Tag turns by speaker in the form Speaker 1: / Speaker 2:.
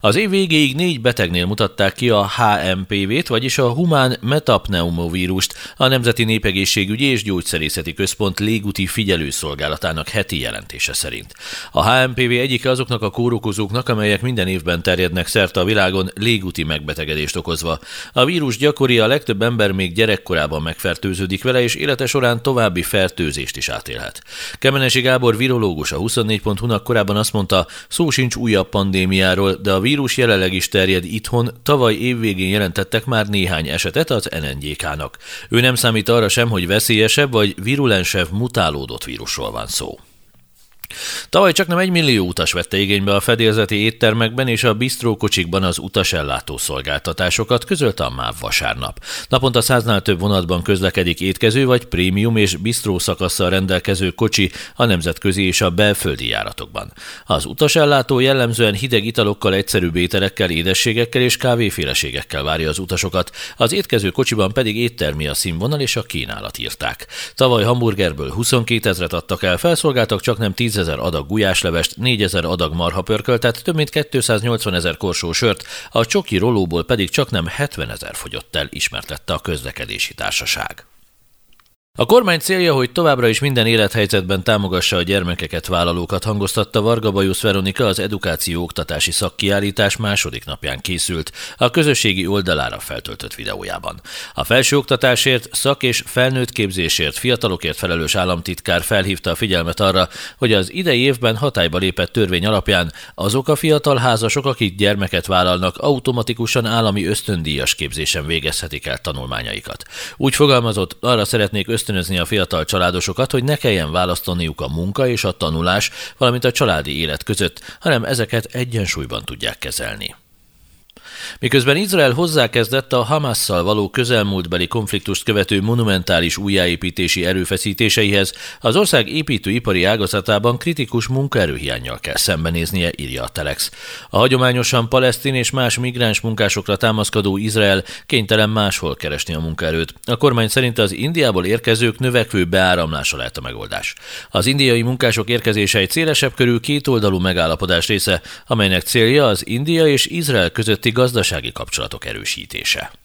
Speaker 1: Az év végéig 4 betegnél mutatták ki a HMPV-t, vagyis a humán metapneumovírust, a Nemzeti Népegészségügyi és Gyógyszerészeti Központ légúti figyelőszolgálatának heti jelentése szerint. A HMPV egyike azoknak a kórokozóknak, amelyek minden évben terjednek szerte a világon, légúti megbetegedést okozva. A vírus gyakori, a legtöbb ember még gyerekkorában megfertőződik vele, és élete során további fertőzést is átélhet. Kemenesi Gábor virológus a 24.hu-nak korábban azt mondta, szó sincs újabb pandémiáról, de a vírus jelenleg is terjed itthon, tavaly évvégén jelentettek már néhány esetet az NNGK-nak. Ő nem számít arra sem, hogy veszélyesebb vagy virulensebb mutálódott vírusról van szó. Tavaly csaknem 1 millió utas vette igénybe a fedélzeti éttermekben és a bistrókocsikban az utasellátó szolgáltatásokat, közölte a MÁV vasárnap. Naponta 100-nál több vonatban közlekedik étkező vagy prémium és bistró szakasszal rendelkező kocsi a nemzetközi és a belföldi járatokban. Az utasellátó jellemzően hideg italokkal, egyszerűbb ételekkel, édességekkel és kávéféleségekkel várja az utasokat, az étkező kocsiban pedig éttermi a színvonal és a kínálat írták. Tavaly hamburgerből 22 000 adtak el, felszolgáltak csaknem 10 000 adag gulyáslevest, 4 000 adag marhapörköltet, több mint 280 000 korsó sört, a csoki rolóból pedig csaknem 70 000 fogyott el, ismertette a közlekedési társaság. A kormány célja, hogy továbbra is minden élethelyzetben támogassa a gyermekeket, vállalókat, hangoztatta Varga Bajusz Veronika, az edukáció-oktatási szakkiállítás második napján készült, a közösségi oldalára feltöltött videójában. A felsőoktatásért, szak- és felnőtt képzésért, fiatalokért felelős államtitkár felhívta a figyelmet arra, hogy az idei évben hatályba lépett törvény alapján azok a fiatal házasok, akik gyermeket vállalnak, automatikusan állami ösztöndíjas képzésen végezhetik el tanulmányaikat. Úgy fogalmazott, arra szeretnék ösztönözni a fiatal családosokat, hogy ne kelljen választaniuk a munka és a tanulás, valamint a családi élet között, hanem ezeket egyensúlyban tudják kezelni. Miközben Izrael hozzákezdett a Hamasszal való közelmúltbeli konfliktust követő monumentális újjáépítési erőfeszítéseihez, az ország építőipari ágazatában kritikus munkaerőhiánnyal kell szembenéznie, írja a Telex. A hagyományosan palesztin és más migráns munkásokra támaszkodó Izrael kénytelen máshol keresni a munkaerőt. A kormány szerint az Indiából érkezők növekvő beáramlása lehet a megoldás. Az indiai munkások érkezése egy szélesebb körű kétoldalú megállapodás része, amelynek célja az India és Izrael közötti gazdasági kapcsolatok erősítése.